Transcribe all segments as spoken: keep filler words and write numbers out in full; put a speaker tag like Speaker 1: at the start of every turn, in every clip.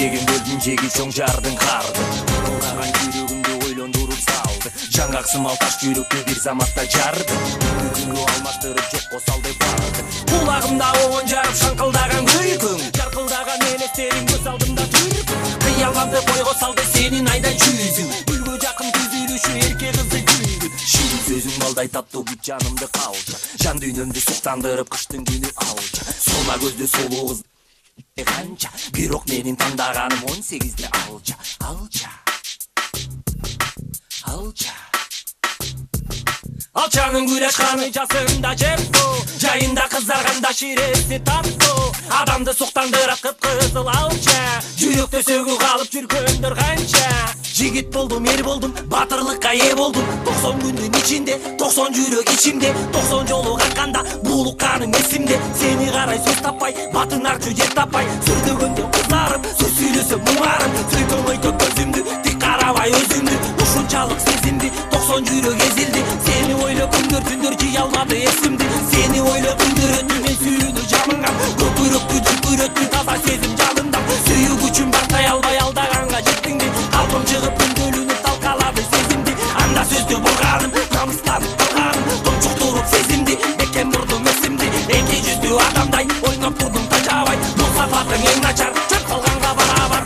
Speaker 1: жегендердин жеги чоң жардын карды. Кырылдаган жүрөгүмдү ойлондуруп салды. Жаңгаксымал таш жүрөктү бир заматта жарды. Күнгү алмаштырып жокко салды барды. Кулагымда оон жарып шаңкылдаган күлкүң, жаркылдаган элестериң көз алдымда түркүң. Кыялганды бойго салды сенин айдан жүзүң. Гүлгө жакын түзүлүшү эрке кызды гүлгү. Шиrin сөзүң балдай таттуу бүт жанымды калча. Жан дүйнөмдү суктандырып кыштын күнү алча. Солма көздү сулуу кыз канча. Бирок менин таңдаганым он сегизде алча. Алча. Алча. Алчанын гүл ачканы жасында жепто, жайында кыздарганда ширеси таттуу. Адамды суктандырат кып-кызыл алча, жүрөктө сөгүү калып жүргөндөр канча. Жигит болдум, эр болдум, батырлыкка ээ болдум. токсон күндүн ичинде, токсон жүрөк ичимде, токсон жолу какканда булукканым эсимде. Сени карай сөз таппай, батын арчу жер таппай, сүрдөгөндө кызарып, сөз сүйлөсөм муңарым. Сөйтөм өйтөп көзүмдү, тик карабай өзүмдү, ушунчалык сезимди, токсон жүрөк эзилди. Сени ойлоп күндөр түндөр жый алмады эсимди. Сени ойлоп күндөр өттү, мен сүйүүнү жамынгам. Көкүрөктү жүгүрөттү таза сезим жалында. Сүйүү күчүм бартай албай алдаганга жеттиңди. Калпым чыгып күндөлүнүп талкалады сезимди. Анда сөздү бурганым, намыстанып калганым, тончуктуруп сезимди. Бекем бурдум эсимди, эки жүздүү адамдай ойноп турдум тажабай. Бул сапатың эң начар, чөп калганга барабар.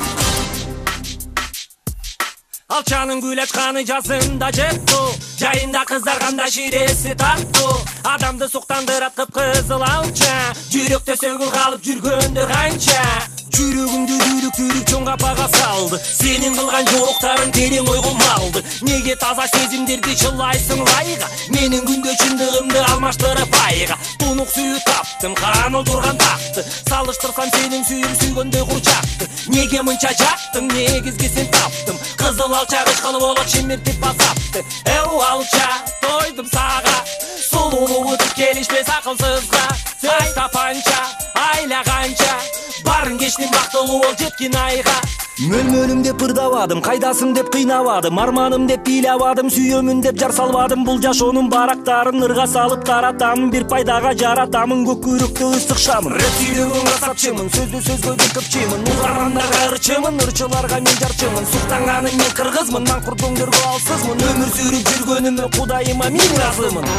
Speaker 1: Алчанын гүл ачканы жазында жепто, жайында кыздарганда ширеси таттуу. Адамды суктандырат кып-кызыл алча, жүрөктө сөгүл калып жүргөндөр канча. Жүрөгүмдү дүйрүктүрүп чоң капага салды. Сенин кылган жоруктарың терең ойго малды. Неге таза сезимдерди чылайсың лайга? Менин күндө чындыгымды алмаштырып айга. Тунук сүйүү таптым, каныл турган такты. Салыштырсам сенин сүйүм сүйгөндөй курчакты. Неге мынча жактың, негизги сен таптым. Кызыл алча кычкыл болот чимиртип басапты. Эу алча, тойдум сага, сулуу өтүп келишпес акылсызга. Сөз тапанча, айлаганча, барын кечтим бактылуу бол жеткин айга. Мөлмөлүм деп ырдабадым, кайдасың деп кыйнабадым, арманым деп бийлабадым, сүйөмүн деп жар салбадым. Бул жашоонун барактарын ырга салып таратамын, бир пайдага жаратамын, көкүрөктө ысык шамын. Рэп сүйлөгөнгө касапчымын, сөздү сөзгө кыпчымын, угармандарга ырчымын, ырчыларга мен жарчымын. Суктанганым мен кыргызмын, маңкурдоңдорго алсызмын, өмүр сүрүп жүргөнүмө кудайыма миң ыраазымын.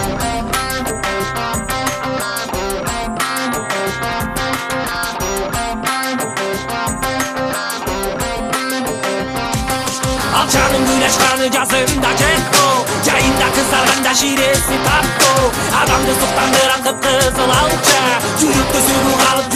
Speaker 1: Алчанын гүл ачканы жазында жепто, жайында кыздарганда ширеси таттуу. Адамды суктандырат кып-кызыл алча, жүрөктө сөгүү калып